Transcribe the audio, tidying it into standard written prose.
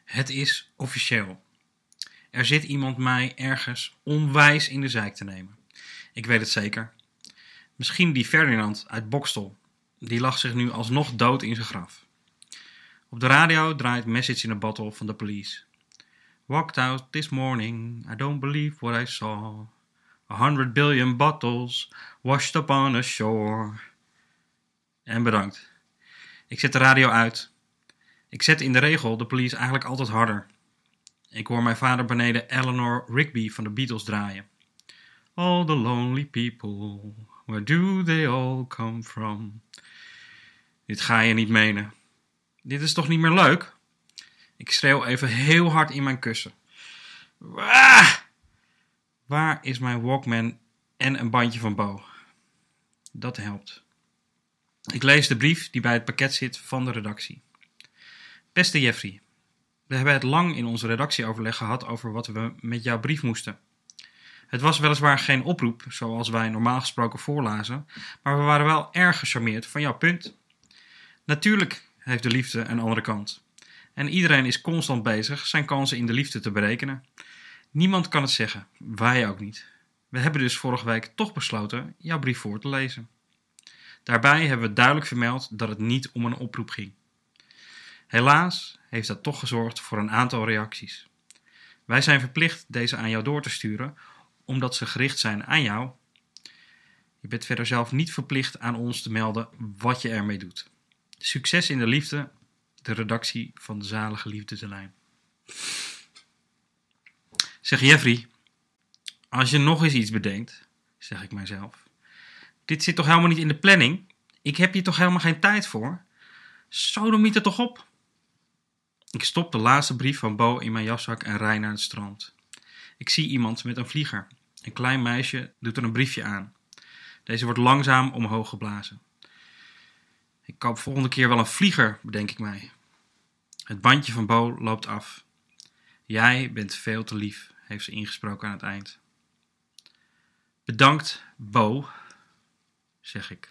Het is officieel. Er zit iemand mij ergens onwijs in de zeik te nemen. Ik weet het zeker. Misschien die Ferdinand uit Bokstel. Die lag zich nu alsnog dood in zijn graf. Op de radio draait Message in a Bottle van The Police. Walked out this morning, I don't believe what I saw. 100 billion bottles washed up on a shore. En bedankt. Ik zet de radio uit. Ik zet in de regel The Police eigenlijk altijd harder. Ik hoor mijn vader beneden Eleanor Rigby van de Beatles draaien. All the lonely people, where do they all come from? Dit ga je niet menen. Dit is toch niet meer leuk? Ik schreeuw even heel hard in mijn kussen. Ah! Waar is mijn Walkman en een bandje van Bo? Dat helpt. Ik lees de brief die bij het pakket zit van de redactie. Beste Jeffrey, we hebben het lang in onze redactieoverleg gehad over wat we met jouw brief moesten. Het was weliswaar geen oproep, zoals wij normaal gesproken voorlazen, maar we waren wel erg gecharmeerd van jouw punt. Natuurlijk heeft de liefde een andere kant. En iedereen is constant bezig zijn kansen in de liefde te berekenen. Niemand kan het zeggen, wij ook niet. We hebben dus vorige week toch besloten jouw brief voor te lezen. Daarbij hebben we duidelijk vermeld dat het niet om een oproep ging. Helaas heeft dat toch gezorgd voor een aantal reacties. Wij zijn verplicht deze aan jou door te sturen, omdat ze gericht zijn aan jou. Je bent verder zelf niet verplicht aan ons te melden wat je ermee doet. Succes in de liefde, de redactie van de zalige liefdeslijn. Zeg Jeffrey, als je nog eens iets bedenkt, zeg ik mijzelf. Dit zit toch helemaal niet in de planning? Ik heb hier toch helemaal geen tijd voor? Sodomiet er toch op? Ik stop de laatste brief van Bo in mijn jaszak en rij naar het strand. Ik zie iemand met een vlieger. Een klein meisje doet er een briefje aan. Deze wordt langzaam omhoog geblazen. Ik koop volgende keer wel een vlieger, bedenk ik mij. Het bandje van Bo loopt af. Jij bent veel te lief, heeft ze ingesproken aan het eind. Bedankt, Bo, zeg ik.